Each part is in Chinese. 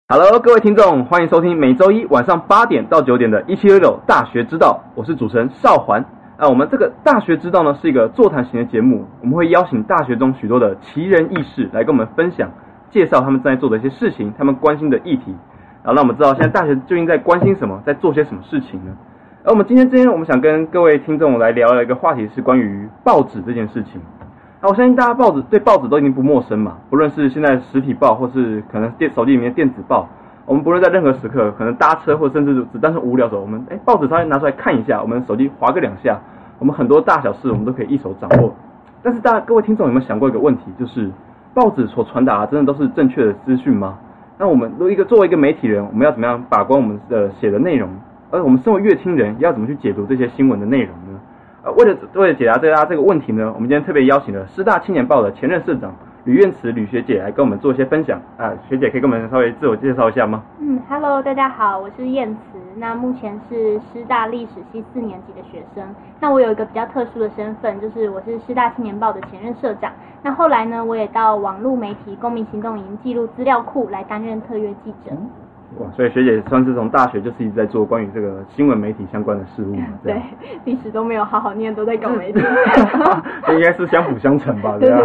Hello， 各位听众，欢迎收听每周一晚上8点到9点的1766大学之道，我是主持人邵环。我们这个大学之道呢是一个座谈型的节目，我们会邀请大学中许多的奇人异事来跟我们分享，介绍他们正在做的一些事情，他们关心的议题，然后让我们知道现在大学究竟在关心什么，在做些什么事情呢？而我们今天我们想跟各位听众来聊的一个话题是关于报纸这件事情。我相信大家对报纸都已经不陌生嘛，不论是现在实体报，或是可能手机里面的电子报，我们不论在任何时刻，可能搭车或甚至只单纯无聊的时候，我们报纸稍微拿出来看一下，我们手机滑个2下，我们很多大小事我们都可以一手掌握。但是各位听众有没有想过一个问题，就是报纸所传达的真的都是正确的资讯吗？那我们作为一个媒体人，我们要怎么样把关我们写的内容？而我们身为乐听人，要怎么去解读这些新闻的内容呢？为了解答大家这个问题呢，我们今天特别邀请了师大青年报的前任社长吕苑慈吕学姐来跟我们做一些分享。学姐可以跟我们稍微自我介绍一下吗 ？Hello， 大家好，我是苑慈。那目前是师大历史系4年级的学生。那我有一个比较特殊的身份，就是我是师大青年报的前任社长。那后来呢，我也到网络媒体公民行动营记录资料库来担任特约记者。 哇，所以学姐算是从大学就是一直在做关于这个新闻媒体相关的事务嘛？ 对，历史都没有好好念，都在搞媒体。 这应该是相辅相成吧？ 对。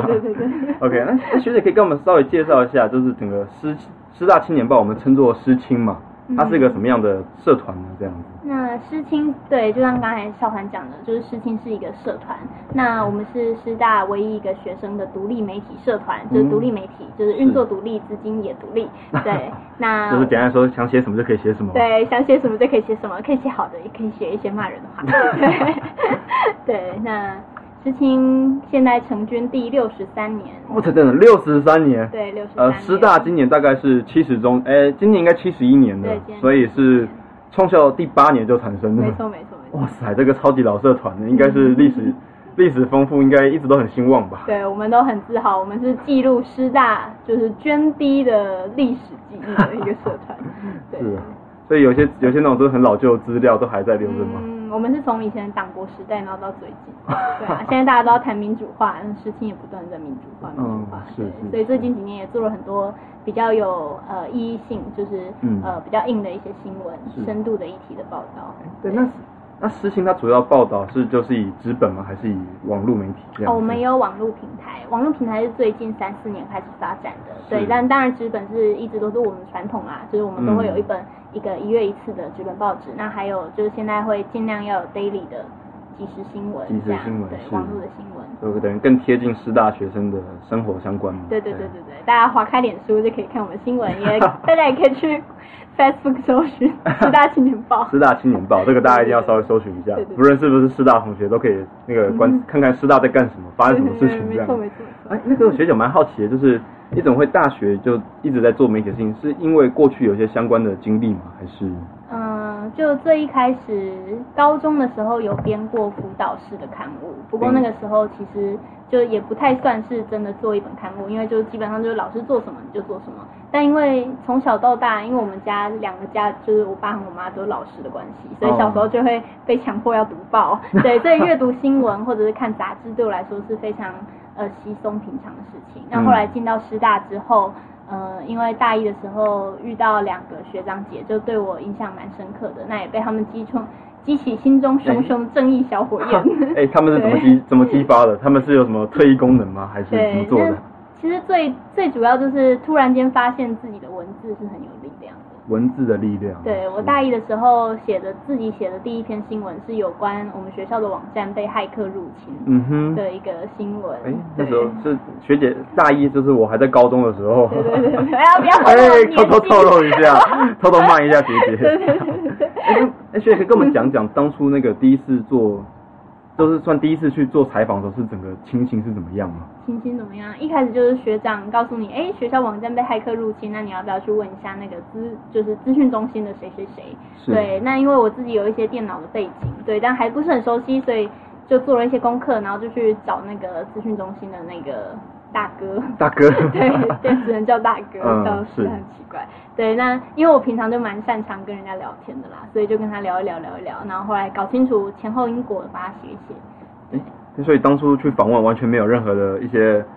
OK， 那学姐可以跟我们稍微介绍一下，就是整个师大青年报，我们称作师青嘛，它是一个什么样的社团呢？这样子。 那师青，对，就像刚才邵涵讲的，就是师青是一个社团。那我们是师大唯一一个学生的独立媒体社团，就是独立媒体，就是运作独立，资金也独立。对，那就是简单说，想写什么就可以写什么。 对，想写什么就可以写什么，可以写好的，也可以写一些骂人的话。对，那师青现在成军第63年。 真的63年。 对，63年。 师大今年大概是70中，今年应该71年了，所以是创校第8年就产生了。 没错。 哇塞，这个超级老社团应该是历史丰富，应该一直都很兴旺吧？ 对，我们都很自豪，我们是记录师大就是捐滴的历史记忆的一个社团。对。 是啊，所以有些那种真的很老旧的资料都还在留着吗？ 我们是从以前党国时代然后到最近。对啊，现在大家都要谈民主化，师青也不断在民主化。 是。 所以最近几年也做了很多比较有意义性，就是比较硬的一些新闻，深度的议题的报道。 对，那师青它主要报道就是以纸本吗？还是以网络媒体这样？ 我们也有网络平台，网络平台是最近3-4年开始发展的。对，但当然纸本是一直都是我们传统啦，就是我们都会有一个1月1次的纸本报纸。那还有就是现在会尽量要有 daily 的即时新闻，对，网络的新闻， 就等于更贴近师大学生的生活相关。 对，大家划开脸书就可以看我们新闻，大家也可以去 Facebook 搜寻师大青年报。师大青年报，这个大家一定要稍微搜寻一下，不论是不是师大同学都可以看看师大在干什么，发生什么事情这样。 没错。 那个学姐蛮好奇的，就是你怎么会大学就一直在做媒体的事情？是因为过去有一些相关的经历吗？还是？ 就最一开始高中的时候有编过辅导式的刊物，不过那个时候其实就也不太算是真的做一本刊物，因为就基本上就是老师做什么你就做什么。但因为从小到大，因为我们家2个家就是我爸和我妈都是老师的关系，所以小时候就会被强迫要读报。对，所以阅读新闻或者是看杂志对我来说是非常稀松平常的事情。那后来进到师大之后，因为大一的时候遇到2个学长姐，就对我印象蛮深刻的，那也被他们激起心中熊熊的正义小火焰。 他们是怎么激发的？他们是有什么特异功能吗？还是怎么做的？ 其实最主要就是突然间发现自己的文字是很有力量的。 文字的力量。 对，我大一的时候自己写的第一篇新闻是有关我们学校的网站被骇客入侵的一个新闻。 那时候是学姐大一，就是我还在高中的时候。 对，不要偷透露一下，偷骂一下学姐。对。学姐可以跟我们讲讲当初那个第一次去做采访的时候，是整个情形是怎么样吗？ 情形怎么样？一开始就是学长告诉你，学校网站被骇客入侵，那你要不要去问一下那个资讯中心的谁？对，那因为我自己有一些电脑的背景，对，但还不是很熟悉，所以就做了一些功课，然后就去找那个资讯中心的那个大哥，对，只能叫大哥，是很奇怪。对，那因为我平常就蛮擅长跟人家聊天的啦，所以就跟他聊一聊，然后后来搞清楚前后因果，把它写一写。 所以当初去访问完全没有任何的一些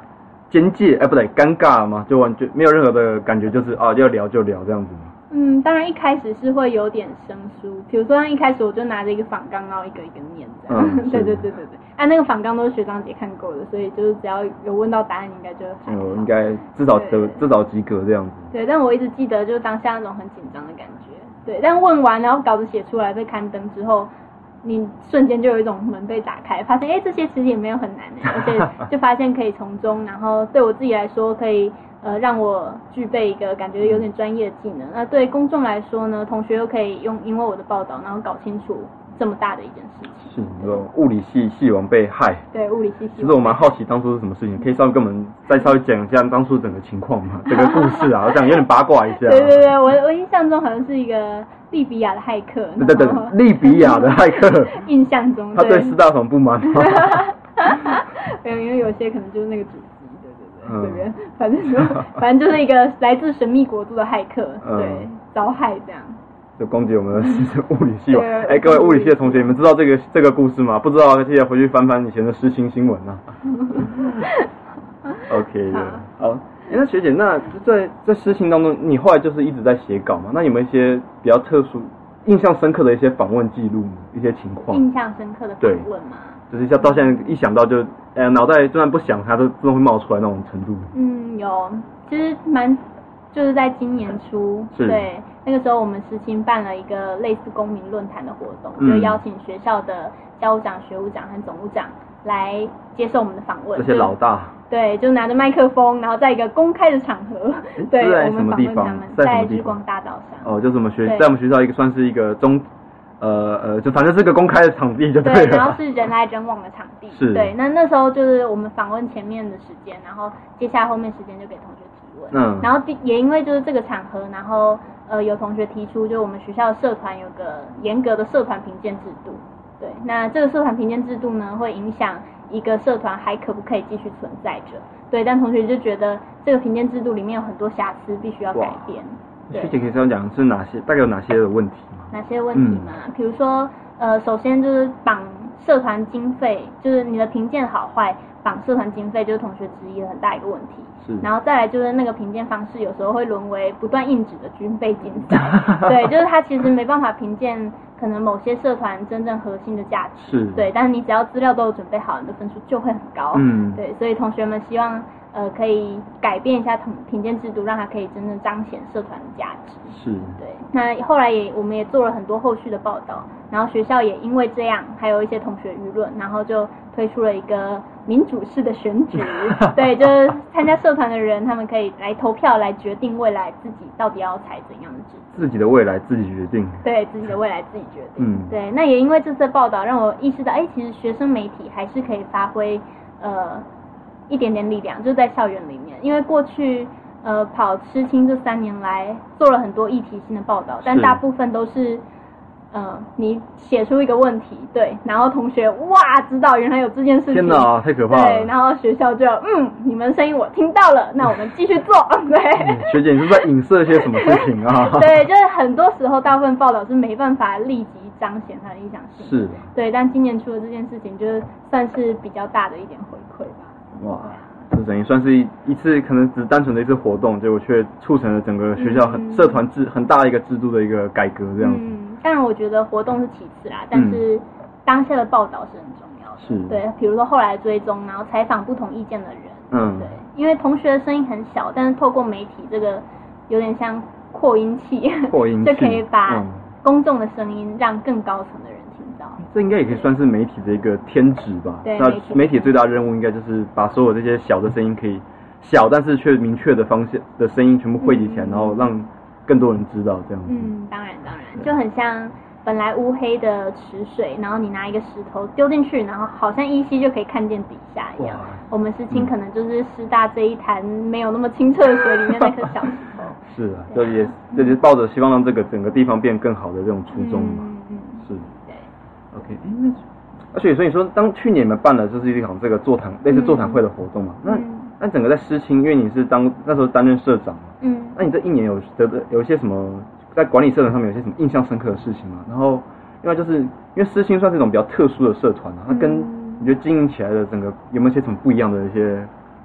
边界，不对，尴尬吗？就完全没有任何的感觉，就是要聊就聊这样子吗？ 当然一开始是会有点生疏，比如说像一开始我就拿着一个访纲，然后一个一个念这样。对。那个访纲都是学长姐看过的，所以就是只要有问到答案，应该就还好。 应该至少及格这样子。 对，但我一直记得就是当下那种很紧张的感觉。对，但问完然后稿子写出来被刊登之后，你瞬间就有一种门被打开，发现这些其实也没有很难而且就发现可以从中，然后对我自己来说可以让我具备一个感觉有点专业的技能。那对公众来说呢，同学又可以因为我的报道，然后搞清楚这么大的一件事情。 是，那种物理系王被害。 对，物理系。 其实我蛮好奇当初是什么事情，可以稍微跟我们再稍微讲一下当初整个情况吗？整个故事啊，我讲有点八卦一下。 对，我印象中好像是一个利比亚的骇客。 对，利比亚的骇客。 印象中。 他对师大有什么不满吗？ 没有，因为有些可能就是那个主机，对，这边反正就是一个来自神秘国度的骇客，对，遭害这样。 就攻击我们的物理系。各位物理系的同学，你们知道这个故事吗？不知道记得回去翻翻以前的实情新闻啊。OK 的，好。那学姐，那在实情当中，你后来就是一直在写稿嘛？那有没有一些比较特殊、印象深刻的一些访问记录，一些情况？ 印象深刻的访问吗？ 就是像到现在一想到就，脑袋就算不想，它都自动会冒出来那种程度。 有，其实就是在今年初，对，那个时候我们实情办了一个类似公民论坛的活动，就邀请学校的教务长、学务长和总务长来接受我们的访问。 这些老大。 对，就拿着麦克风，然后在一个公开的场合，对，我们访问他们，在日光大道上。就是在我们学校算是一个就反正是个公开的场地就对了。 对，然后是人来人往的场地。 是。 对，那时候就是我们访问前面的时间，然后接下来后面时间就给同学提问。然后也因为就是这个场合，然后有同学提出，就我们学校的社团有个严格的社团评鉴制度。对，那这个社团评鉴制度呢，会影响一个社团还可不可以继续存在着。对，但同学就觉得这个评鉴制度里面有很多瑕疵，必须要改变。 学姐可以这样讲，是大概有哪些的问题吗？ 哪些问题嘛？比如说首先就是绑社团经费，就是你的评鉴好坏绑社团经费，就是同学质疑的很大一个问题。是。然后再来就是那个评鉴方式有时候会沦为不断印纸的军备竞赛。对，就是它其实没办法评鉴可能某些社团真正核心的价值。是。对，但是你只要资料都有准备好，你的分数就会很高。对，所以同学们希望可以改变一下评鉴制度，让它可以真正彰显社团的价值。是。对。那后来我们也做了很多后续的报道，然后学校也因为这样，还有一些同学舆论，然后就推出了一个民主式的选举。对，就是参加社团的人，他们可以来投票，来决定未来自己到底要采怎样的制度。 自己的未来自己决定。对， 自己的未来自己决定。对，那也因为这次的报道，让我意识到，其实学生媒体还是可以发挥一点点力量，就是在校园里面，因为过去跑师青这3年来做了很多议题性的报道，但大部分都是你写出一个问题，对，然后同学哇知道原来有这件事情， 天哪，太可怕了。 对，然后学校就你们声音我听到了，那我们继续做。对， 学姐你是在影射些什么事情啊？ 对，就是很多时候大部分报道是没办法立即彰显它的影响性。是。对，但今年出了这件事情，就是算是比较大的一点回馈吧。哇， 这等于算是一次可能只是单纯的一次活动，结果却促成了整个学校社团很大的一个制度的一个改革这样子。 当然我觉得活动是其次啦，但是当下的报道是很重要的。是。对，比如说后来的追踪，然后采访不同意见的人。对，因为同学的声音很小，但是透过媒体这个有点像扩音器，就可以把公众的声音让更高层的人听到。 这应该也可以算是媒体的一个天职吧。 对， 那媒体最大的任务应该就是把所有这些小的声音，可以小但是却明确的方向的声音全部汇集起来，然后让更多人知道这样子。 当然，就很像本来乌黑的池水，然后你拿一个石头丢进去，然后好像依稀就可以看见底下一样。我们师青可能就是师大这一潭没有那么清澈的水里面那颗小石头。 是啊，就是抱着希望让这个整个地方变更好的这种初衷嘛。是。对。OK， 所以你说，当去年你们办了就是一场这个类似座谈会的活动嘛，那整个在师青，因为你是那时候担任社长嘛，那你这一年有一些什么在管理社团上面有些什么印象深刻的事情吗？然后另外就是因为师青算是一种比较特殊的社团它跟你觉得经营起来的整个有没有一些什么不一样的一些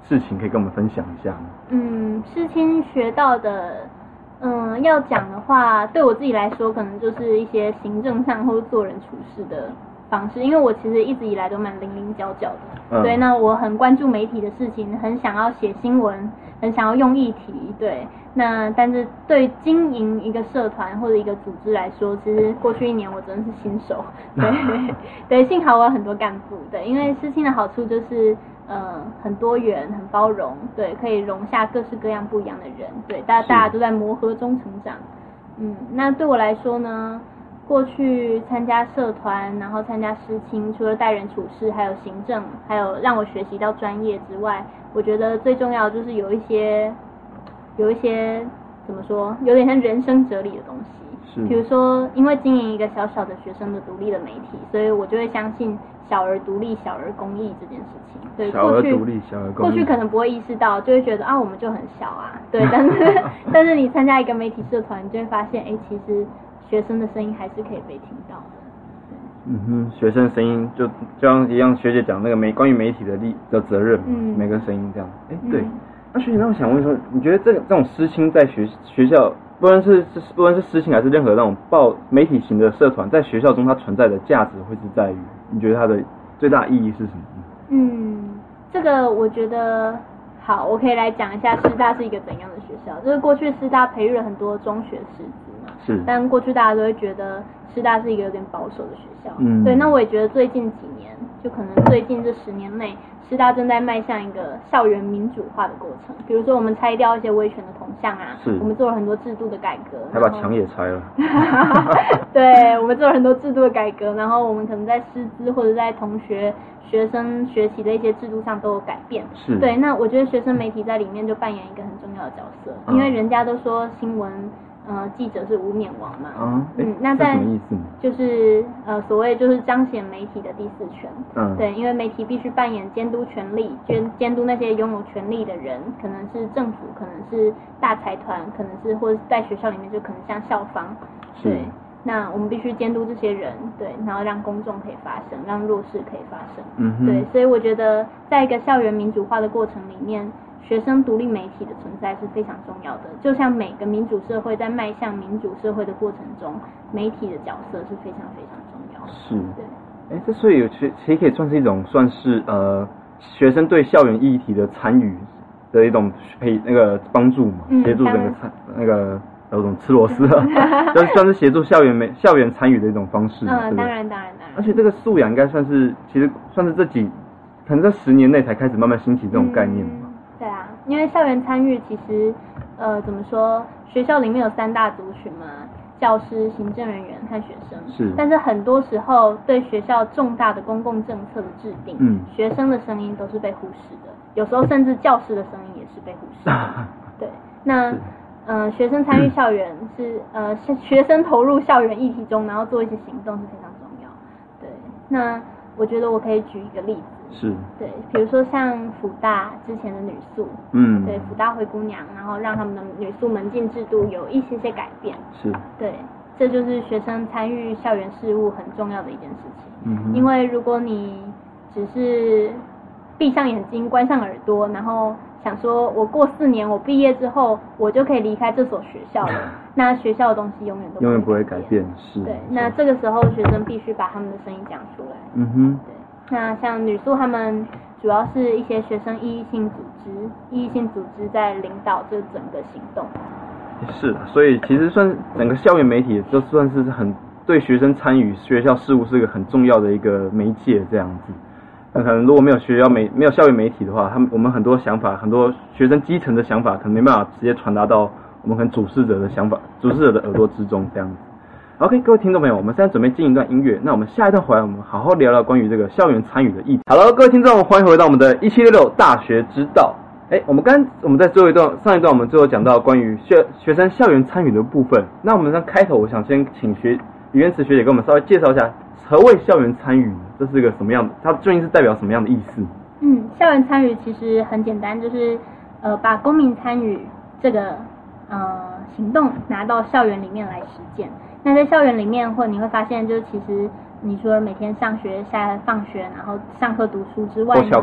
事情可以跟我们分享一下呢？ 世青学到的，要讲的话，对我自己来说，可能就是一些行政上或做人处事的方式，因为我其实一直以来都蛮零零角角的，对，那我很关注媒体的事情，很想要写新闻，很想要用议题，对，那但是对经营一个社团或者一个组织来说，其实过去1年我真的是新手，对对，幸好我有很多干部，对，因为世青的好处就是很多元、很包容，对，可以容下各式各样不一样的人，对，大家都在磨合中成长。那对我来说呢，过去参加社团，然后参加世青，除了待人处事，还有行政，还有让我学习到专业之外，我觉得最重要的就是有一些怎么说，有点像人生哲理的东西。比如说，因为经营一个小小的学生的独立的媒体，所以我就会相信小而独立、小而公益这件事情。对， 小而独立、小而公益。 过去可能不会意识到，就会觉得我们就很小啊。对，但是你参加一个媒体社团，你就会发现，其实学生的声音还是可以被听到的。 学生的声音就像一样，学姐讲那个关于媒体的责任，每个声音这样。对。那学姐，那我想问说，你觉得这种师青在学校，不论是师青还是任何那种媒体型的社团，在学校中它存在的价值会是在于，你觉得它的最大意义是什么？ 这个我觉得好，我可以来讲一下师大是一个怎样的学校。就是过去师大培育了很多中学师资嘛， 是， 但过去大家都会觉得师大是一个有点保守的学校。对，那我也觉得最近几年，就可能最近这10年内，师大正在迈向一个校园民主化的过程。比如说，我们拆掉一些威权的铜像啊，我们做了很多制度的改革， 还把墙也拆了。 对，我们做了很多制度的改革，然后我们可能在师资或者在学生学习的一些制度上都有改变。 是， 对，那我觉得学生媒体在里面就扮演一个很重要的角色，因为人家都说新闻记者是无冕王嘛。那在什么意思？ 就是所谓就是彰显媒体的第4权。对，因为媒体必须扮演监督权力，监督那些拥有权力的人，可能是政府，可能是大财团，可能是或者在学校里面就可能像校方。对，那我们必须监督这些人，对，然后让公众可以发声，让弱势可以发声。对，所以我觉得在一个校园民主化的过程里面，学生独立媒体的存在是非常重要的。就像每个民主社会在迈向民主社会的过程中，媒体的角色是非常非常重要的。 是，对。这所以其实可以算是一种学生对校园议题的参与的一种帮助嘛，协助整个有种吃螺丝啊，就是算是协助校园参与的一种方式。 当然。 而且这个素养应该其实算是可能这10年内才开始慢慢兴起这种概念嘛。 对啊，因为校园参与其实怎么说，学校里面有3大族群嘛，教师、行政人员和学生。是。但是很多时候对学校重大的公共政策的制定，学生的声音都是被忽视的，有时候甚至教师的声音也是被忽视的。对，那学生参与校园是学生投入校园议题中，然后做一些行动是非常重要。对，那我觉得我可以举一个例子。是。对，比如说像辅大之前的女宿，对，辅大灰姑娘，然后让他们的女宿门禁制度有一些改变。是。对，这就是学生参与校园事务很重要的一件事情。因为如果你只是闭上眼睛关上耳朵，然后想说我过4年我毕业之后我就可以离开这所学校了，那学校的东西永远不会改变。是。对，那这个时候学生必须把他们的声音讲出来。对，那像女宿他们主要是一些学生意义性组织在领导这整个行动。 是，所以其实算整个校园媒体就算是对学生参与学校事务是一个很重要的一个媒介这样子。那可能如果没有校园媒体的话，我们很多想法，很多学生基层的想法，可能没办法直接传达到我们可能主事者的想法、主事者的耳朵之中这样子。OK， 各位听众朋友，我们现在准备进一段音乐，那我们下一段回来，我们好好聊聊关于这个校园参与的议题。Hello， 各位听众，欢迎回到我们的1766大学之道。我们在上一段我们最后讲到关于学生校园参与的部分。那我们在开头，我想先请李元慈学姐给我们稍微介绍一下何谓校园参与，这是一个什么样的？它究竟是代表什么样的意思？ 校园参与其实很简单，就是把公民参与这个行动拿到校园里面来实践。那在校园里面，你会发现，就是其实你除了每天上学、放学，然后上课读书之外呢，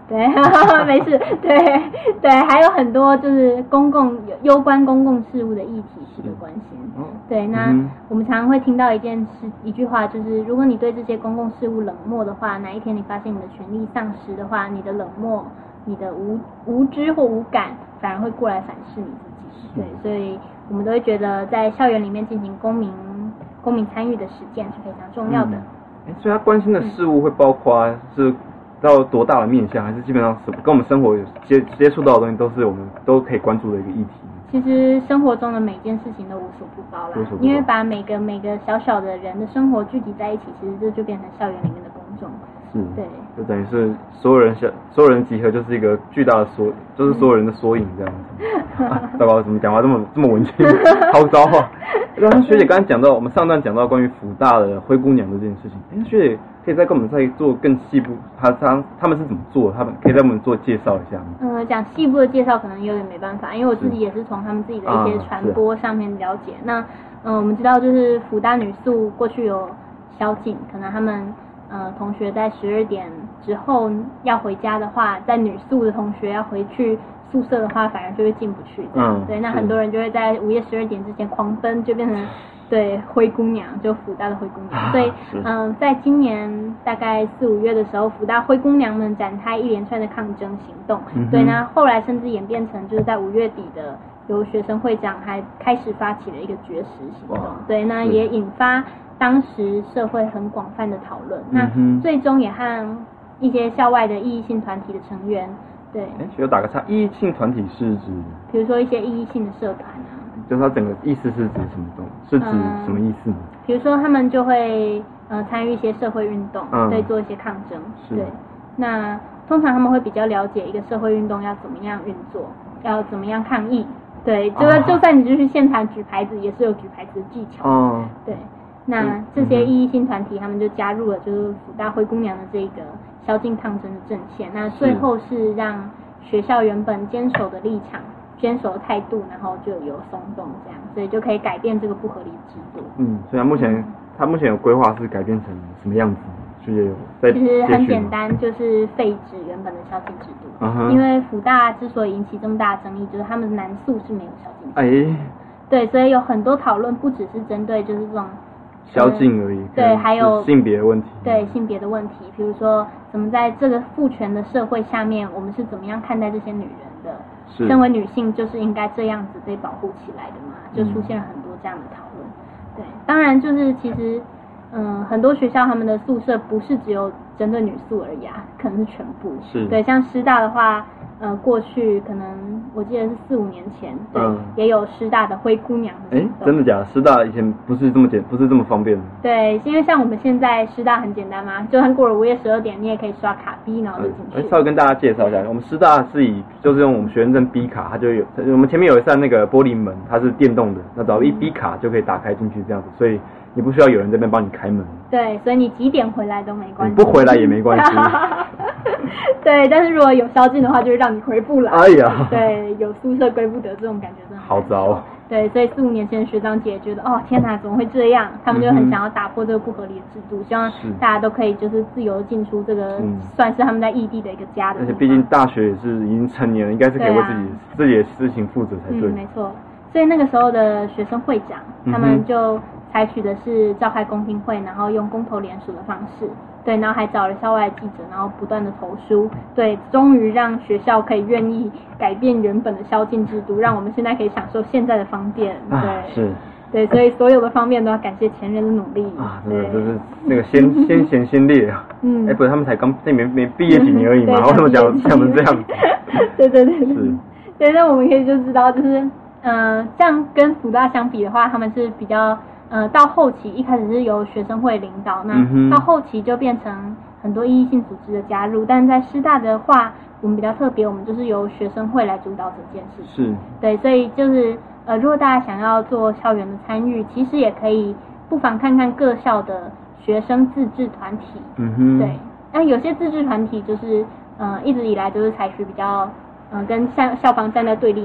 对，没事，对，还有很多就是攸关公共事务的议题值得关心。对，那我们常常会听到一句话，就是如果你对这些公共事务冷漠的话，哪一天你发现你的权利丧失的话，你的冷漠、你的无知或无感，反而会过来反噬你自己。对，所以我们都会觉得在校园里面进行公民参与的实践是非常重要的。 所以他关心的事物会包括是到多大的面向，还是基本上跟我们生活有接触到的东西都是我们都可以关注的一个议题？ 其实生活中的每件事情都无所不包啦，因为把每个小小的人的生活聚集在一起，其实这就变成校园里面的公众。对， 就等于是所有人集合就是一个巨大的就是所有人的缩影这样子。糟糕，怎么讲话这么文青，好糟啊！刚刚学姐刚才讲到，我们上段讲到关于辅大的灰姑娘的这件事情，学姐可以再跟我们再做更细部，他们是怎么做的？他们可以再跟我们做介绍一下吗？ 讲细部的介绍可能有点没办法，因为我自己也是从他们自己的一些传播上面了解。那我们知道就是辅大女宿过去有宵禁，可能他们同学在12点之后要回家的话，在女宿的同学要回去宿舍的话，反而就会进不去。对，那很多人就会在午夜12点之前狂奔，就变成对灰姑娘，就辅大的灰姑娘。所以在今年大概4、5月的时候，辅大灰姑娘们展开一连串的抗争行动。对，那后来甚至演变成就是在5月底的由学生会长还开始发起了一个绝食行动。对，那也引发当时社会很广泛的讨论。那最终也和一些校外的异议性团体的成员。对， 有打个岔，异议性团体是指， 比如说一些异议性的社团啊， 就是它整个意思是指什么东西？是指什么意思呢？ 比如说他们就会参与一些社会运动，对，做一些抗争。对，那通常他们会比较了解一个社会运动要怎么样运作，要怎么样抗议。对，就算你就去现场举牌子，也是有举牌子的技巧。对，那这些异议性团体他们就加入了就是辅大灰姑娘的这个宵禁抗争的阵线。那最后是让学校原本坚守的立场、坚守的态度，然后就有松动这样，所以就可以改变这个不合理的制度。 所以他目前有规划是改变成什么样子？其实很简单，就是废止原本的宵禁制度。因为辅大之所以引起这么大的争议，就是他们的男宿是没有宵禁。对，所以有很多讨论，不只是针对就是这种宵禁而已。 对，还有性别的问题。 对，性别的问题，比如说怎么在这个父权的社会下面，我们是怎么样看待这些女人的？身为女性就是应该这样子被保护起来的嘛？就出现了很多这样的讨论。对，当然就是其实。很多学校他们的宿舍不是只有针对女宿而已啊，可能是全部。对，像师大的话，过去可能我记得是4、5年前，对，也有师大的灰姑娘的行动。 真的假的？师大以前不是这么方便的。 对，因为像我们现在师大很简单嘛，就算过了午夜12点，你也可以刷卡 B 然后就进去。 稍微跟大家介绍一下，我们师大是就是用我们学生证 B 卡，它就有我们前面有一扇那个玻璃门，它是电动的，那只要一 B 卡就可以打开进去这样子，所以你不需要有人这边帮你开门。 对，所以你几点回来都没关系。 你不回来也没关系。 对，但是如果有宵禁的话，就会让你回不来。 哎呀， 对，有宿舍归不得，这种感觉真的好糟。 对，所以4、5年前的学长姐觉得，天哪，怎么会这样？他们就很想要打破这个不合理的制度，希望大家都可以就是自由进出这个，算是他们在异地的一个家的。 而且毕竟大学也是已经成年了，应该是可以为自己的事情负责才对。 没错。所以那个时候的学生会长，他们就采取的是召开公听会，然后用公投联署的方式，对，然后还找了校外记者，然后不断的投书，对，终于让学校可以愿意改变原本的宵禁制度，让我们现在可以享受现在的方便。对，对，所以所有的方面都要感谢前人的努力啊！真的就是那个先贤先烈啊！不是他们才刚没毕业几年而已嘛，为什么讲成这样？ 对，对，那我们可以就知道，就是这样跟辅大相比的话，他们是比较到后期一开始是由学生会领导，那到后期就变成很多异议性组织的加入，但是在师大的话，我们比较特别，我们就是由学生会来主导整件事情。对，所以就是如果大家想要做校园的参与，其实也可以不妨看看各校的学生自治团体。对，那有些自治团体就是一直以来都是采取比较跟校方站在对立面，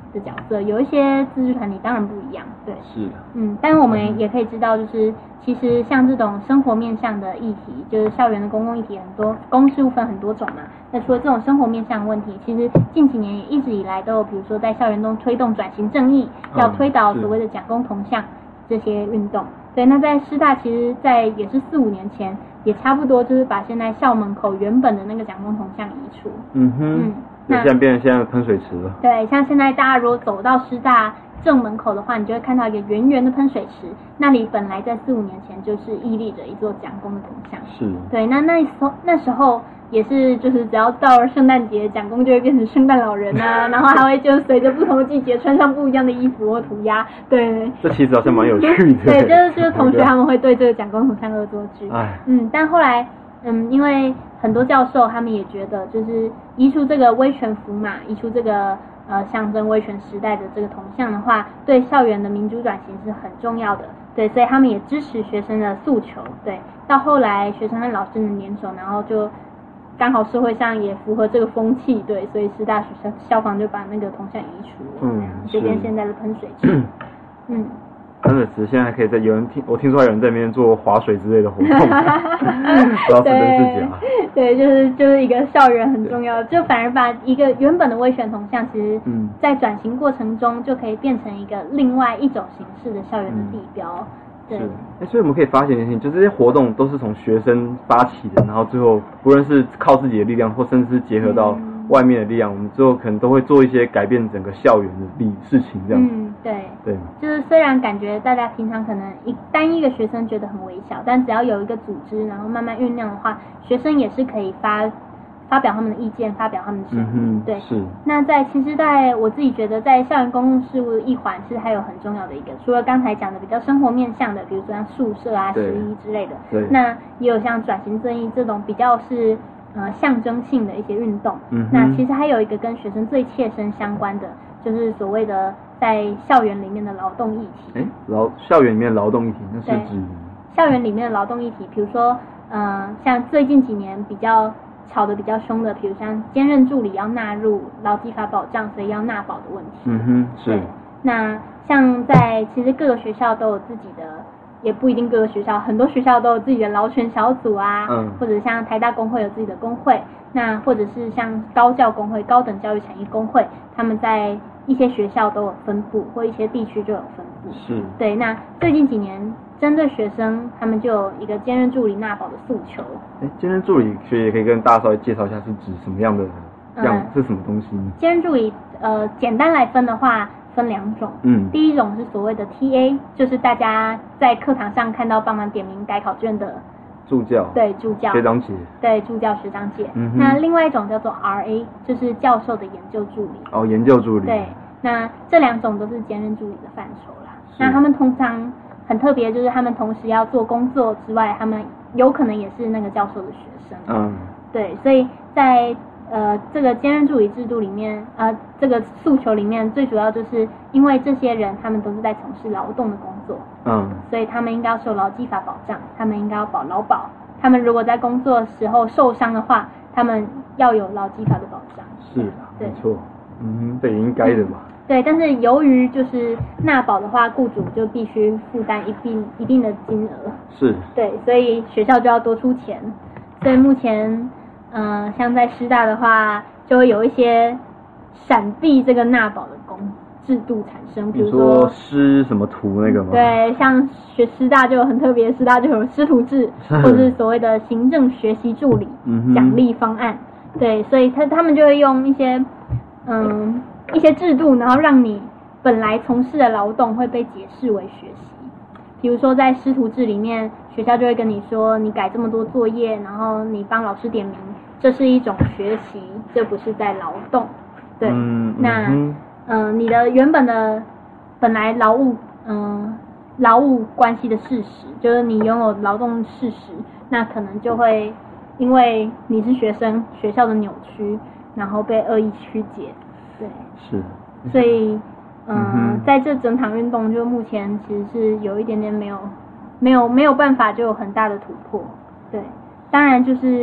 的角色，有一些自治团体当然不一样，对， 是的， 但是我们也可以知道，就是其实像这种生活面向的议题，就是校园的公共议题很多，公共事务分很多种嘛。那除了这种生活面向的问题，其实近几年也一直以来都有，比如说在校园中推动转型正义，要推导所谓的蒋公铜像这些运动。对，那在师大其实在也是4、5年前，也差不多就是把现在校门口原本的那个蒋公铜像移除。 那现在变成现在的喷水池了。 对，像现在大家如果走到师大正门口的话，你就会看到一个圆圆的喷水池，那里本来在4、5年前就是屹立着一座蒋公的铜像。 是。 对，那时候也是就是只要到了圣诞节，蒋公就会变成圣诞老人啊，然后还会就随着不同的季节穿上不一样的衣服或涂鸦。对， 这其实好像蛮有趣的。 对，就是同学他们会对这个蒋公铜像恶作剧。但后来因为很多教授他们也觉得，就是移除这个威权符码，移除这个象征威权时代的这个铜像的话，对校园的民主转型是很重要的。对，所以他们也支持学生的诉求。对，到后来学生和老师们联手，然后就刚好社会上也符合这个风气，对，所以师大学校消防就把那个铜像移除了，就变现在的喷水池。 喷水池现在还可以我听说有人在那边做划水之类的活动，不知道是真是假。 对，就是一个校园很重要，就反而把一个原本的威权铜像，其实在转型过程中就可以变成一个另外一种形式的校园的地标。对， 所以我们可以发现一件事情，就这些活动都是从学生发起的，然后最后不论是靠自己的力量，或甚至是结合到外面的力量，我们最后可能都会做一些改变整个校园的事情，这样。对， 就是虽然感觉大家平常可能单一个学生觉得很微小，但只要有一个组织，然后慢慢酝酿的话，学生也是可以发表他们的意见，发表他们的声音。对， 是。 那其实在我自己觉得，在校园公共事务的一环，是还有很重要的一个，除了刚才讲的比较生活面向的，比如说像宿舍啊、食衣之类的，那也有像转型正义这种比较是象征性的一些运动。那其实还有一个跟学生最切身相关的，就是所谓的在校园里面的劳动议题。 校园里面的劳动议题，那是指校园里面的劳动议题，比如说像最近几年吵得比较凶的，比如像兼任助理要纳入劳基法保障，所以要纳保的问题。 是。 那像其实各个学校都有自己的，也不一定各个学校，很多学校都有自己的劳权小组啊，或者像台大工会有自己的工会，那或者是像高教工会、高等教育产业工会，他们在一些学校都有分布，或一些地区就有分布。 是。对， 那最近几年针对学生，他们就有一个兼任助理纳保的诉求。 兼任助理学姐可以跟大家稍微介绍一下是指什么样的是什么东西？ 兼任助理简单来分的话，分2种。第一种是所谓的 TA， 就是大家在课堂上看到帮忙点名改考卷的助教。 对，助教学长姐。 对，助教学长姐。那另外一种叫做 RA， 就是教授的研究助理。 研究助理。 对，那这2种都是兼任助理的范畴啦。那他们通常很特别，就是他们同时要做工作之外，他们有可能也是那个教授的学生。对，所以在这个兼任助理制度里面，这个诉求里面，最主要就是因为这些人他们都是在从事劳动的工作，所以他们应该要受劳基法保障，他们应该要保劳保，他们如果在工作的时候受伤的话，他们要有劳基法的保障。 是的，没错。对，应该的嘛。 对，但是由于就是纳保的话，雇主就必须负担一定的金额。是。对，所以学校就要多出钱。所以目前，像在师大的话，就会有一些闪避这个纳保的制度产生，比如说师什么图那个吗？ 对，像师大就有很特别，师大就有师徒制，或是所谓的行政学习助理奖励方案。对，所以他们就会用一些制度，然后让你本来从事的劳动会被解释为学习。比如说在师徒制里面，学校就会跟你说，你改这么多作业，然后你帮老师点名，这是一种学习，这不是在劳动。对，你的原本的本来劳务关系的事实，就是你拥有劳动事实，那可能就会因为你是学生，学校的扭曲，然后被恶意曲解。对，是，所以在这整场运动，就目前其实是有一点点没有办法就有很大的突破。对，当然就是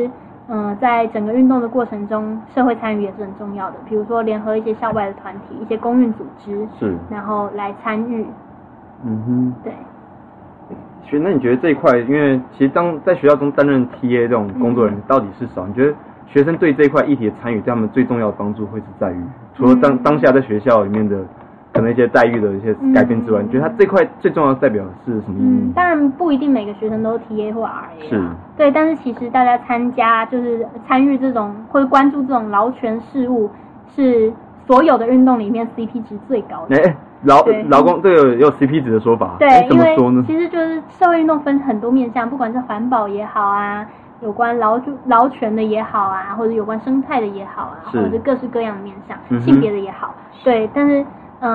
在整个运动的过程中，社会参与也是很重要的。比如说联合一些校外的团体、一些公运组织， 是， 然后来参与。对。 那你觉得这一块，因为其实在学校中担任 TA 这种工作人员到底是少？你觉得学生对这一块议题的参与，对他们最重要的帮助会是在于，除了当下在学校里面的可能一些待遇的一些改变之外，你觉得他这块最重要的代表是什么意义？ 当然不一定每个学生都是 TA 或 RA 是， 对，但是其实大家就是参与这种或者关注这种劳权事务，是所有的运动里面 CP 值最高的。 劳工这个有 CP 值的说法， 对， 怎么说呢？ 其实就是社会运动分很多面向，不管是环保也好啊，有关劳权的也好啊，或者有关生态的也好啊，或者是各式各样的面向，性别的也好，对。但是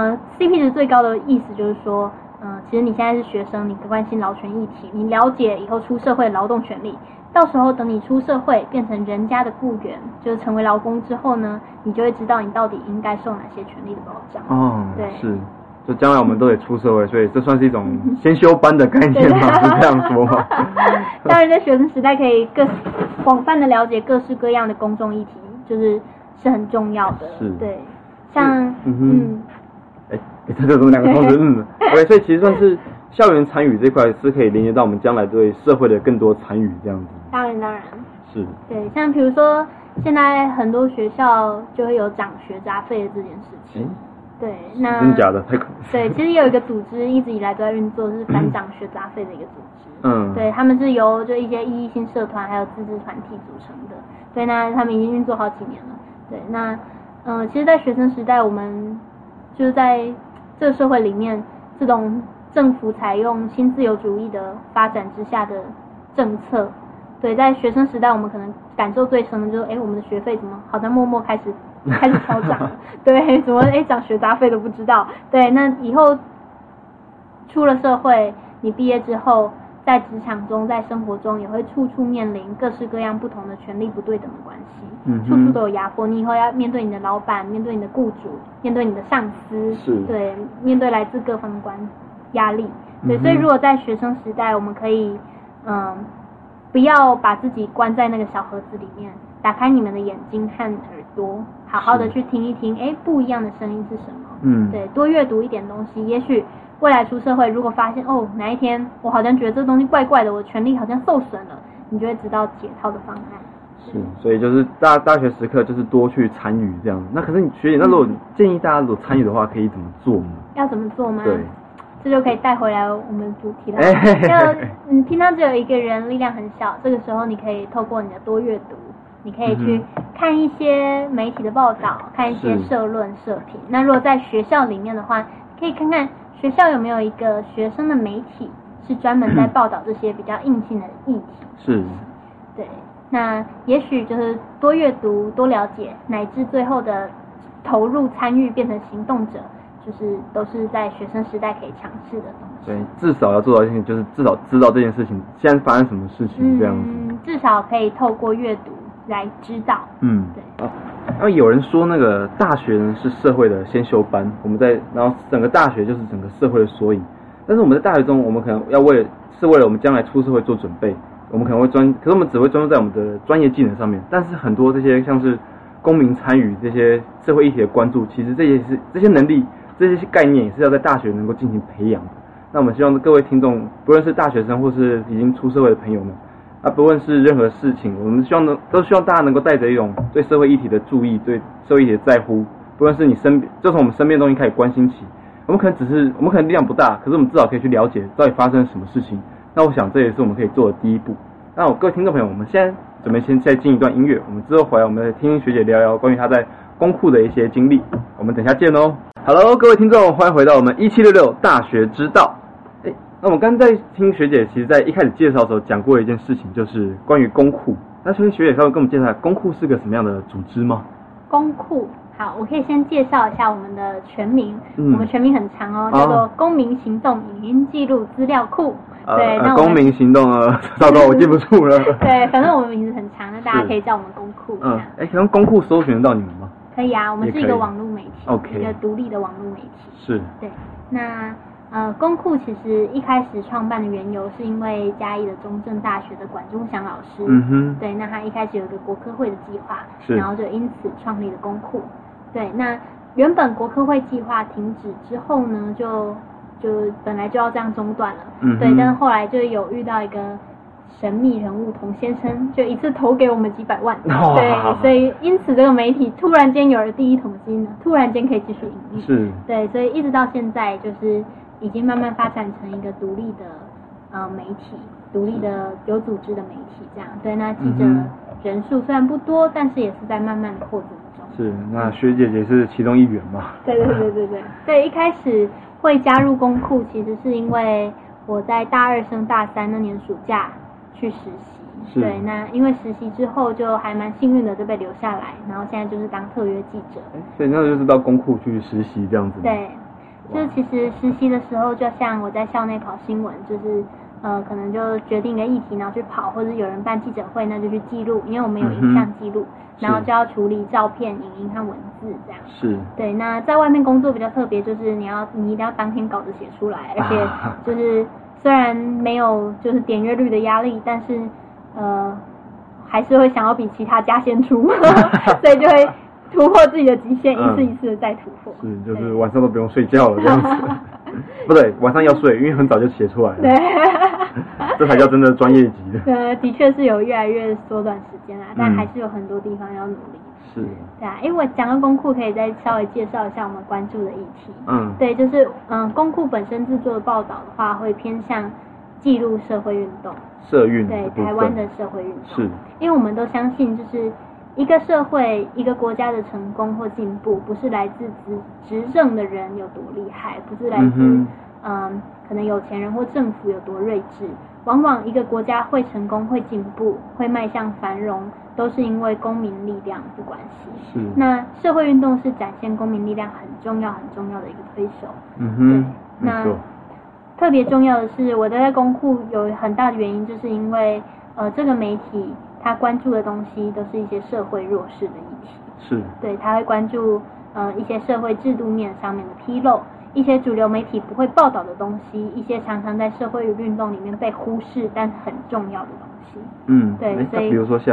CP 值最高的意思就是说，其实你现在是学生，你关心劳权议题，你了解以后出社会的劳动权利，到时候等你出社会变成人家的雇员，就是成为劳工之后呢，你就会知道你到底应该受哪些权利的保障。对， 是。就将来我们都得出社会，所以这算是一种先修班的概念吗？是这样说吗？ 当然，在学生时代可以广泛的了解各式各样的公众议题，是很重要的。 是， 对，像这怎么两个同时？OK， 所以其实算是校园参与这块是可以连接到我们将来对社会的更多参与这样子。 当然。 是。 对，像比如说现在很多学校就会有涨学杂费的这件事情。对，那真的假的？太可对，其实有一个组织一直以来都在运作，是反涨学杂费的一个组织。对，他们是由就一些异议性社团还有自治团体组成的。对，那他们已经运作好几年了。对，那其实，在学生时代，我们就是在这个社会里面，这种政府采用新自由主义的发展之下的政策，对，在学生时代，我们可能感受最深的就是，我们的学费怎么好像默默开始调涨了，对，怎么涨学杂费都不知道，对，那以后出了社会，你毕业之后，在职场中，在生活中也会处处面临各式各样不同的权利不对等的关系，处处都有压迫，你以后要面对你的老板，面对你的雇主，面对你的上司，对，面对来自各方的压力，对，所以如果在学生时代，我们可以不要把自己关在那个小盒子里面，打开你们的眼睛和耳朵，好好的去听一听，不一样的声音是什么？对，多阅读一点东西，也许未来出社会，如果发现哪一天我好像觉得这东西怪怪的，我的权利好像受损了，你就会知道解套的方案。 是，所以就是大学时刻就是多去参与这样。那可是你学姐，那如果建议大家如果参与的话，可以怎么做呢？ 要怎么做吗？ 对。 这就可以带回来我们主题了。平常只有一个人，力量很小，这个时候你可以透过你的多阅读，你可以去看一些媒体的报道，看一些社论社评。那如果在学校里面的话，可以看看学校有没有一个学生的媒体是专门在报道这些比较硬性的议题。 是。 对，那也许就是多阅读、多了解，乃至最后的投入参与，变成行动者。就是都是在学生时代可以尝试的东西。 对，至少要做到一件，就是至少知道这件事情现在发生什么事情这样子。 至少可以透过阅读来知道。 对。然后有人说那个大学呢是社会的先修班，然后整个大学就是整个社会的缩影。但是我们在大学中，我们可能为了我们将来出社会做准备，我们可能会可是我们只会专注在我们的专业技能上面。但是很多这些像是公民参与这些社会议题的关注，其实这些能力。这些概念也是要在大学能够进行培养的。那我们希望各位听众，不论是大学生或是已经出社会的朋友们，不论是任何事情，我们都希望大家能够带着一种对社会议题的注意，对社会议题的在乎。不论是你就从我们身边的东西开始关心起。我们可能力量不大，可是我们至少可以去了解到底发生了什么事情。那我想这也是我们可以做的第一步。那各位听众朋友，我们现在准备再进一段音乐，我们之后回来我们听学姐聊聊关于她在公库的一些经历。我们等一下见哦。Hello， 各位听众，欢迎回到我们1766大学之道。那我们刚才在听学姐，其实在一开始介绍的时候讲过一件事情，就是关于公库。那所以学姐稍微跟我们介绍一下公库是个什么样的组织吗？ 公库，好，我可以先介绍一下我们的全名。我们全名很长哦，叫做公民行动影音记录资料库。对，那公民行动糟糕，我记不住了。 对，反正我们名字很长，那大家可以叫我们公库。 可能公库搜寻得到你们吗？ 可以啊，我们是一个网络媒体， OK， 一个独立的网络媒体。 是。 对，那公库其实一开始创办的缘由是因为嘉义的中正大学的管中祥老师，对，那他一开始有一个国科会的计划，然后就因此创立了公库。对，那原本国科会计划停止之后呢，就本来就要这样中断了，对，但是后来就有遇到一个神秘人物童先生，就一次投给我们几百万，对，所以因此这个媒体突然间有了第一桶金，突然间可以继续盈利， 是，对， 所以一直到现在就是已经慢慢发展成一个独立的媒体，独立的有组织的媒体这样，对，那记者人数虽然不多，但是也是在慢慢的扩增中。 是，那学姐也是其中一员嘛？ 对，一开始会加入公库，其实是因为我在大2升大3那年暑假去实习，对，那因为实习之后就还蛮幸运的就被留下来，然后现在就是当特约记者。 所以那就是到公库去实习这样子。 对，就是其实实习的时候，就像我在校内跑新闻，就是可能就决定一个议题，然后去跑，或者有人办记者会，那就去记录，因为我们有影像记录，然后就要处理照片、影音和文字这样。是。对，那在外面工作比较特别，就是你一定要当天稿子写出来，而且就是虽然没有就是点阅率的压力，但是还是会想要比其他家先出，所以就会突破自己的极限，一次一次的再突破。 是，就是晚上都不用睡觉了这样子。不对，晚上要睡，因为很早就写出来了。对，这才叫真的专业级的。 对，的确是有越来越缩短时间啦，但还是有很多地方要努力。 是。 对啊，我讲到公库，可以再稍微介绍一下我们关注的议题。对，就是公库本身制作的报道的话，会偏向记录社会运动。社运。对，台湾的社会运动。是。因为我们都相信，就是一个社会、一个国家的成功或进步，不是来自执政的人有多厉害，不是来自可能有钱人或政府有多睿智。往往一个国家会成功、会进步、会迈向繁荣，都是因为公民力量的关系。是。那社会运动是展现公民力量很重要、很重要的一个推手。对。那特别重要的是，我在公库有很大的原因，就是因为这个媒体他关注的东西都是一些社会弱势的议题。是。对，他会关注一些社会制度面上面的纰漏，一些主流媒体不会报道的东西，一些常常在社会运动里面被忽视但是很重要的东西。对，所以比如说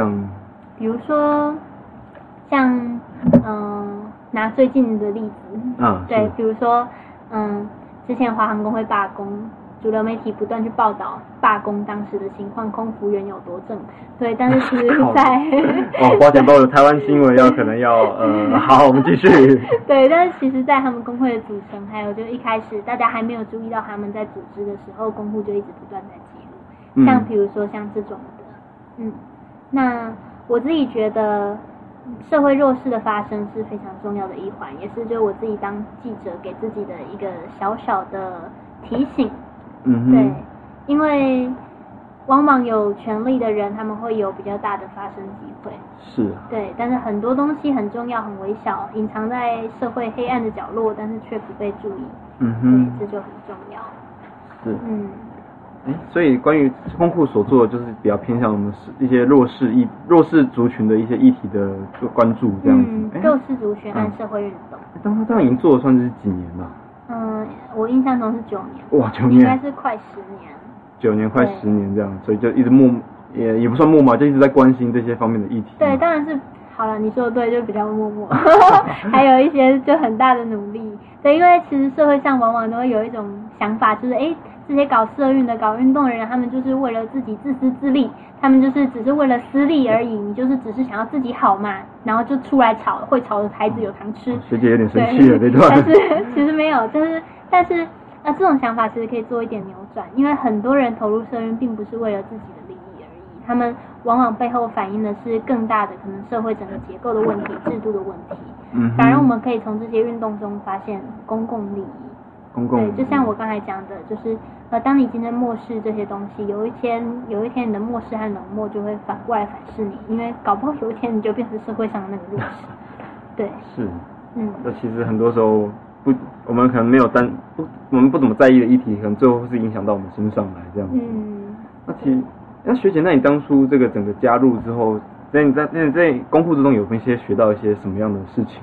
像拿最近的例子，对，比如说之前华航工会罢工，主流媒体不断去报道罢工当时的情况，空服员有多正，对，但是其实在抱歉，台湾新闻可能要好，我们继续。 对，但是其实在他们工会的组成，还有就一开始大家还没有注意到他们在组织的时候，公库就一直不断在记录，像比如说像这种的，那我自己觉得社会弱势的发生是非常重要的一环，也是就我自己当记者给自己的一个小小的提醒。对，因为往往有权力的人，他们会有比较大的发声机会。是。对，但是很多东西很重要、很微小，隐藏在社会黑暗的角落，但是却不被注意。对，这就很重要。是。 所以关于公库所做的，就是比较偏向我们一些弱势族群的一些议题的关注，这样子。 弱势族群和社会运动。 他这样已经做了算是几年了？ 我印象中是9年。 哇，9年。 应该是快10年。 9年快10年这样，所以就一直也不算默默，就一直在关心这些方面的议题。 对，当然是好了，你说的对，就比较默默，还有一些就很大的努力。对，因为其实社会上往往都会有一种想法，就是这些搞社运的、搞运动的人，他们就是为了自己自私自利，他们就是只是为了私利而已，你就是只是想要自己好嘛，然后就出来吵，会吵的孩子有糖吃。 学姐有点生气了这段。 但是其实没有，但是这种想法其实可以做一点扭转，因为很多人投入社运并不是为了自己的利益而已，他们往往背后反映的是更大的可能社会整个结构的问题、制度的问题。反而我们可以从这些运动中发现公共利益。对，就像我刚才讲的，就是当你今天漠视这些东西，有一天你的漠视和冷漠就会反过来反噬你，因为搞不好有一天你就变成社会上的那个弱势。对。是。 那其实很多时候我们可能没有我们不怎么在意的议题，可能最后是影响到我们身上来这样子。那学姐，那你当初这个整个加入之后，在公库之中有一些学到一些什么样的事情吗？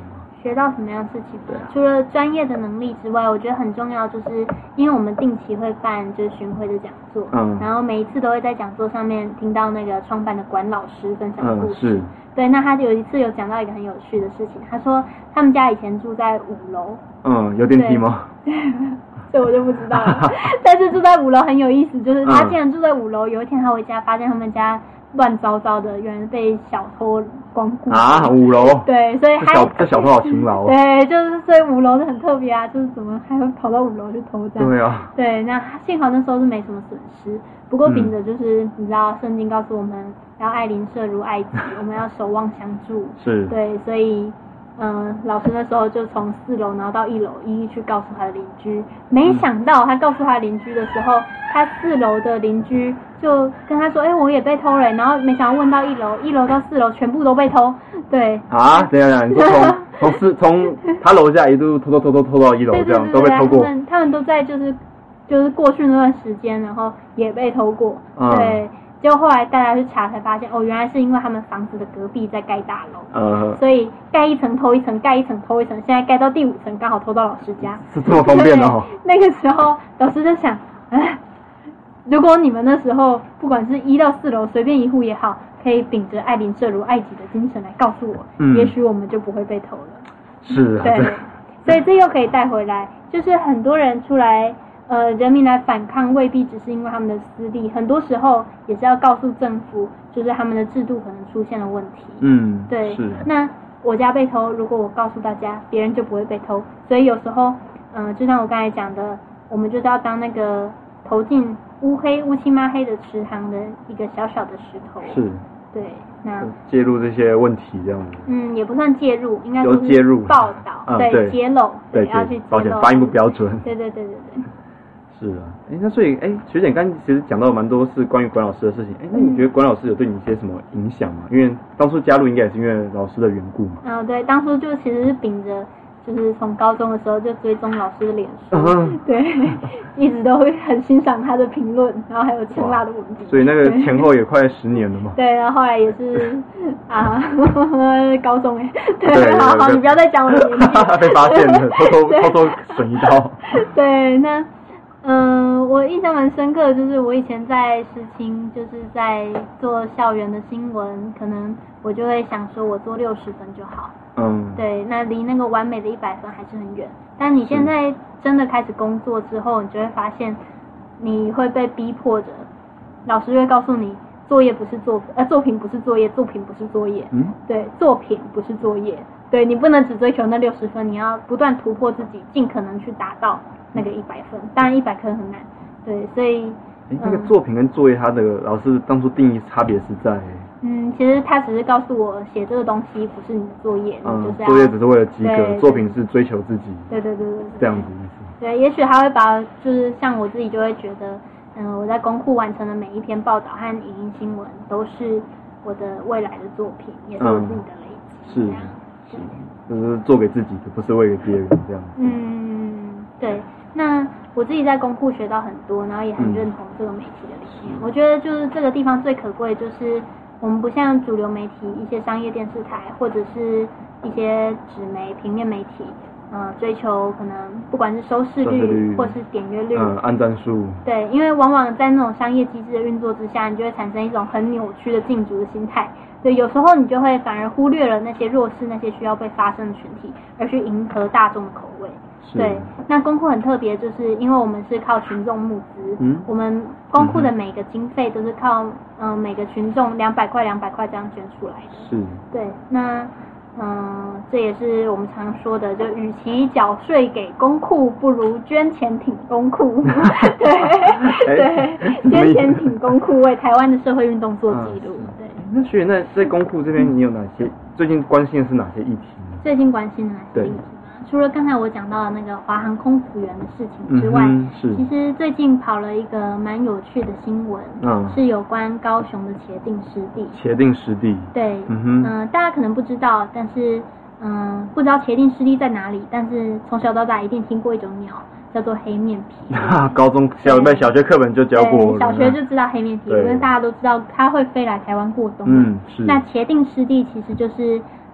学到什么样的事情？除了专业的能力之外，我觉得很重要，就是因为我们定期会办就是巡回的讲座，然后每一次都会在讲座上面听到那个创办的管老师分享的故事。对，那他有一次有讲到一个很有趣的事情，他说他们家以前住在5楼。 有电梯吗？ 这我就不知道了。但是住在5楼很有意思，就是他竟然住在5楼，有一天他回家发现他们家乱糟糟的，原来被小偷光顾啊 ！5楼， 对，所以这小偷好勤劳。 对，就是所以5楼是很特别啊，就是怎么还会跑到5楼去偷这样？ 对啊。对， 那幸好那时候是没什么损失，不过秉着就是你知道，圣经告诉我们要爱邻舍如爱己，我们要守望相助。 是。 对，所以老师那时候就从4楼然后到1楼，一一去告诉他的邻居。没想到他告诉他的邻居的时候，他4楼的邻居就跟他说：“我也被偷了。”然后没想到问到1楼，1楼到4楼全部都被偷。对。啊， 等一下，你说从他楼下一路偷到1楼，这样都被偷过。 他们都在就是过去那段时间，然后也被偷过。对。结果后来大家去查才发现，原来是因为他们房子的隔壁在盖大楼，所以盖一层偷一层，盖一层偷一层，现在盖到第5层刚好偷到老师家， 是这么方便哦。 那个时候老师就想，如果你们那时候不管是1到4楼随便一户也好，可以秉着爱邻舍如爱己的精神来告诉我，也许我们就不会被偷了。 是啊。 对，所以这又可以带回来，就是很多人出来。人民来反抗未必只是因为他们的私利，很多时候也是要告诉政府，就是他们的制度可能出现了问题。对。是。那我家被偷，如果我告诉大家，别人就不会被偷。所以有时候，就像我刚才讲的，我们就是要当那个投进乌漆嘛黑的池塘的一个小小的石头。 是。 对。那介入这些问题这样子。 也不算介入，应该说是报道。对，揭露。 对， 要去抱歉，发音不标准。 对。 是啊，那所以学姐刚其实讲到蛮多是关于管老师的事情，那你觉得管老师有对你一些什么影响吗？因为当初加入应该也是因为老师的缘故嘛。 对，当初就其实是秉着，就是从高中的时候就追踪老师的脸书，对，一直都会很欣赏他的评论，然后还有呛辣的文笔。 所以那个前后也快10年了嘛。 对，然后后来也是高中对，好，你不要再讲我的年纪。 被发现了，偷偷损一刀。 对，那。我印象蛮深刻的，就是我以前在时青，就是在做校园的新闻，可能我就会想说，我做60分就好。对，那离那个完美的100分还是很远。但你现在真的开始工作之后，你就会发现，你会被逼迫着，老师就会告诉你，作业不是作品不是作业，作品不是作业。对，作品不是作业。对，你不能只追求那60分，你要不断突破自己，尽可能去达到那个100分。当然100分很难。对，所以那个作品跟作业，他的老师当初定义差别是在其实他只是告诉我，写这个东西不是你的作业，你就是要作业只是为了及格，作品是追求自己。 对， 这样子意思。 对，也许他会把，就是像我自己就会觉得，我在公库完成的每一篇报道和影音新闻，都是我的未来的作品，也是我自己的累积。 是，就是做给自己的，不是为了别人这样。 对。那我自己在公库学到很多，然后也很认同这个媒体的理念。我觉得就是这个地方最可贵，就是我们不像主流媒体、一些商业电视台或者是一些纸媒、平面媒体，追求可能不管是收视率或是点阅率、 按赞数。对， 因为往往在那种商业机制的运作之下，你就会产生一种很扭曲的竞逐的心态。对，有时候你就会反而忽略了那些弱势、那些需要被发声的群体，而去迎合大众的口味。对，那公库很特别，就是因为我们是靠群众募资，我们公库的每个经费都是靠每个群众200块200块这样捐出来的。是。对，那这也是我们常说的，就与其缴税给公库，不如捐钱挺公库。对，捐钱挺公库，为台湾的社会运动做记录。对。 那学员在公库这边，你有哪些最近关心的是哪些议题呢？ 最近关心的哪些议题？除了刚才我讲到的那个华航空服员的事情之外，其实最近跑了一个蛮有趣的新闻，是有关高雄的茄萣湿地。茄萣湿地。对，大家可能不知道，但是不知道茄萣湿地在哪里，但是从小到大一定听过一种鸟，叫做黑面琵。 高中小学课本就教过， 小学就知道黑面琵，因为大家都知道它会飞来台湾过冬。是。那茄萣湿地其实就是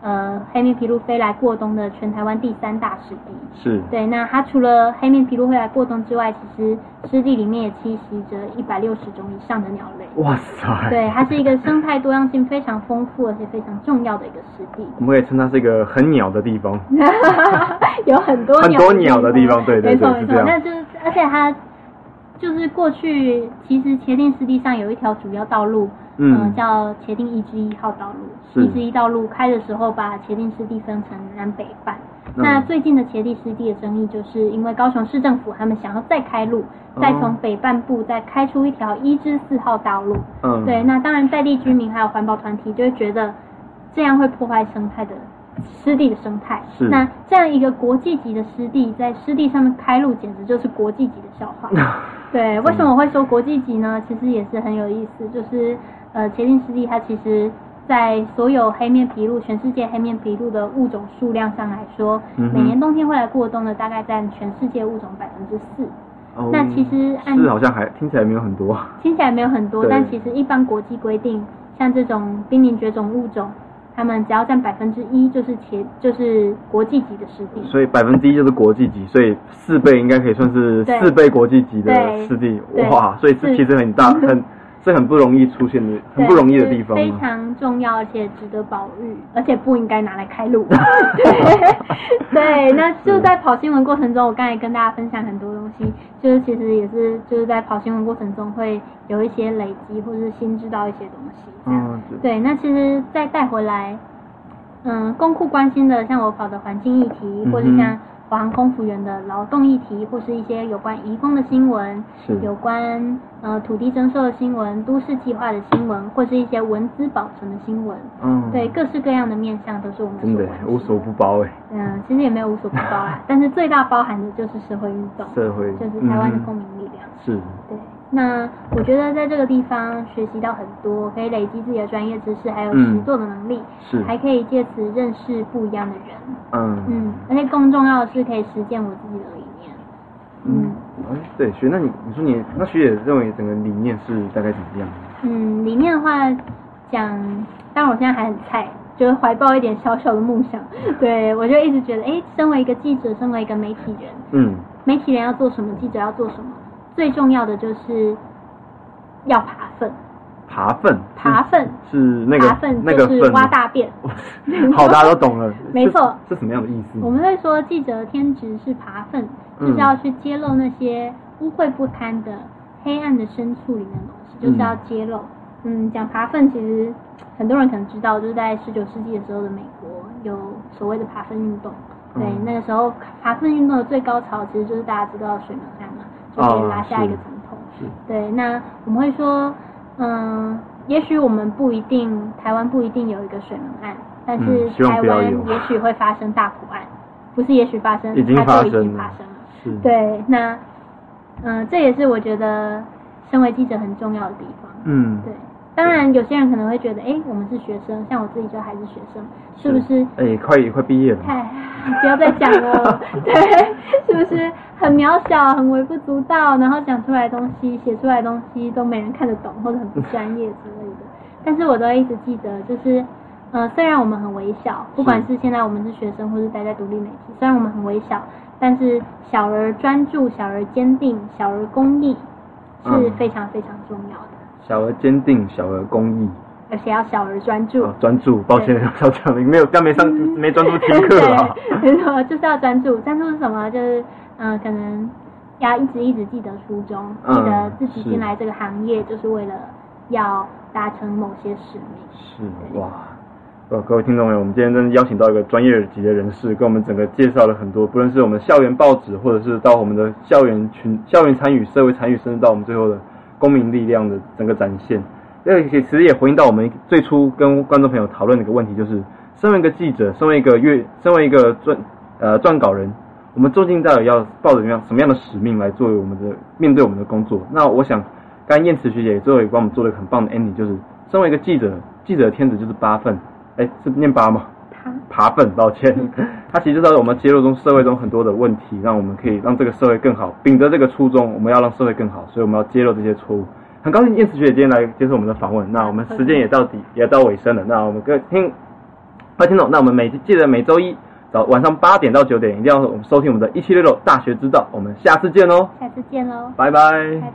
黑面琵鹭飞来过冬的全台湾第3大湿地。 是。 对，那它除了黑面琵鹭飞来过冬之外，其实湿地里面也栖息着160种以上的鸟类。 哇塞！ 对，它是一个生态多样性非常丰富而且非常重要的一个湿地。 我们可以称它是一个很鸟的地方。 有很多鸟的地方，对对对， 没错。那就是，而且它就是过去其实茄萣湿地上有一条主要道路。叫茄萣1之1号道路。1之1道路开的时候，把茄萣湿地分成南北半。那最近的茄萣湿地的争议，就是因为高雄市政府他们想要再开路，再从北半部再开出一条1之4号道路。对，那当然在地居民还有环保团体就会觉得这样会破坏生态的湿地的生态。那这样一个国际级的湿地，在湿地上面开路，简直就是国际级的笑话。对，为什么我会说国际级呢？其实也是很有意思，就是茄萣湿地它其实在所有黑面琵鹭，全世界黑面琵鹭的物种数量上来说，每年冬天会来过冬的大概占全世界物种4%。那其实是好像还听起来没有很多。 听起来没有很多，但其实一般国际规定，像这种濒临绝种物种，他们只要占1%，就是国际级的湿地。所以 1%就是国际级，所以4倍应该可以算是4倍国际级的湿地。哇，所以这其实很大，是很不容易出现的，很不容易的地方。 非常重要，而且值得保育，而且不应该拿来开路。对，那就在跑新闻过程中，我刚才跟大家分享很多东西，就是其实也是就是在跑新闻过程中会有一些累积，或者是新知道一些东西。对，那其实再带回来，公库关心的，像我跑的环境议题，或是像华航空服员的劳动议题，或是一些有关移工的新闻，有关土地征收的新闻，都市计划的新闻，或是一些文资保存的新闻。对，各式各样的面向都是我们真的无所不包其实也没有无所不包啦，但是最大包含的就是社会运动，就是台湾的公民力量。 是。对。 那我觉得在这个地方学习到很多，可以累积自己的专业知识，还有实作的能力，还可以借此认识不一样的人。而且更重要的是可以实践我自己的理念。 对，那你说那学姐认为整个理念是大概怎么样？ 理念的话讲，当然我现在还很菜，就是怀抱一点小小的梦想。对，我就一直觉得，身为一个记者，身为一个媒体人，媒体人要做什么，记者要做什么？最重要的就是要爬粪。爬粪是那个爬粪就是挖大便。 好，大家都懂了。 没错。 是什么样的意思？ 我们会说记者的天职是爬粪，就是要去揭露那些污秽不堪的黑暗的深处里面的东西，就是要揭露。讲爬粪，其实很多人可能知道，就是在19世纪的时候的美国有所谓的爬粪运动。对，那个时候爬粪运动的最高潮，其实就是大家知道的水门案嘛，就可以拉下一个总统。对，那我们会说，也许我们台湾不一定有一个水门案，但是台湾也许会发生大埔案，不是也许发生， 它就已经发生了。 对，那这也是我觉得身为记者很重要的地方。对。当然，有些人可能会觉得，我们是学生，像我自己就还是学生，是不是？ 快毕业了。 不要再讲了。对，是不是很渺小、很微不足道，然后讲出来的东西、写出来的东西都没人看得懂，或者很不专业之类的。但是我都一直记得，就是虽然我们很微小，不管是现在我们是学生，或是待在独立媒体，虽然我们很微小，但是小而专注、小而坚定、小而公益是非常非常重要的。 小而坚定，小而公益， 而且要小而专注。 专注，抱歉，要讲你没专注听课了。 没错，就是要专注。专注是什么？就是可能要一直记得初衷，记得自己进来这个行业就是为了要达成某些使命。 是哇。各位听众朋友，我们今天真的邀请到一个专业级的人士，跟我们整个介绍了很多，不论是我们校园报纸，或者是到我们的校园参与、社会参与，甚至到我们最后的公民力量的整个展现。其实也回应到我们最初跟观众朋友讨论的一个问题，就是身为一个记者，身为一个撰稿人，我们究竟到底要抱着什么样的使命来作为面对我们的工作？那我想，刚才燕慈学姐最后也帮我们做了一个很棒的 ending， 就是身为一个记者的天职就是8份，是念8吗？爬粪，抱歉。它其实就是我们揭露社会中很多的问题，让我们可以让这个社会更好。秉着这个初衷，我们要让社会更好，所以我们要揭露这些错误。很高兴燕慈学姐今天来接受我们的访问。那我们时间也到尾声了，那我们各位听众，那我们记得每周一晚上8点到9点，一定要收听我们的1766大学之道。我们下次见喽！ 下次见喽！ 拜拜。 拜拜。